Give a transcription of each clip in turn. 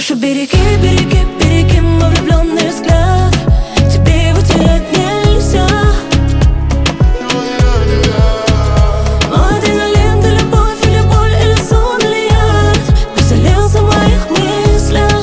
Прошу, береги, береги, береги мой влюбленный взгляд. Тебе его терять нельзя. Мой адреналин, ты любовь или боль, или сон, или яд, поселился в моих мыслях.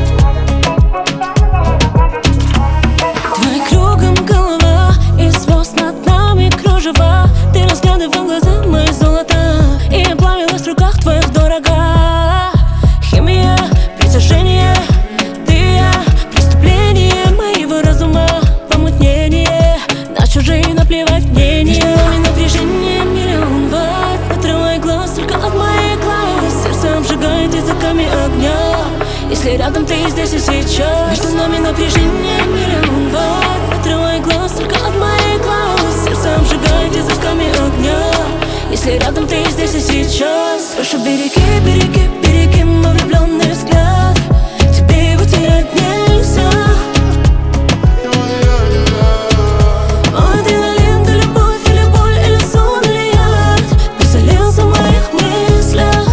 Твой кругом голова, и звезд над нами кружева. Ты разглядывал глаза мои золота, и я плавилась в руках твоих дорога. Химия, притяжение, ты и я, преступление моего разума, помутнение, на чужие наплевать мнение. Между нами напряжение миллион ватт, отрывай глаз только от моих глаз. Сердце обжигает языками огня, если рядом ты здесь и сейчас. Между нами напряжение миллион ватт, отрывай глаз только от моих глаз. Сердце обжигает языками огня, если рядом ты здесь и сейчас. Прошу, береги, береги, береги мой влюбленный взгляд. Тебе его терять нельзя. Мой адреналин, ты любовь или боль, или сон, или яд, поселился в моих мыслях.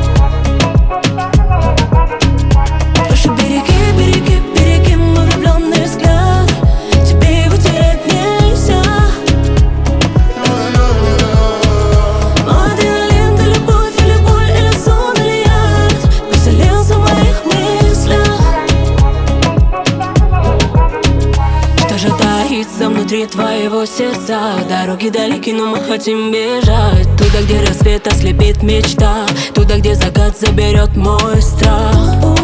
Прошу, береги, береги, береги мой влюбленный взгляд. Тебе его терять нельзя. Мой адреналин, ты любовь или боль, или сон, или яд, поселился в моих мыслях. Что же таится внутри твоего сердца? Дороги далеки, но мы хотим бежать туда, где рассвет ослепит мечта, туда, где закат заберет мой страх.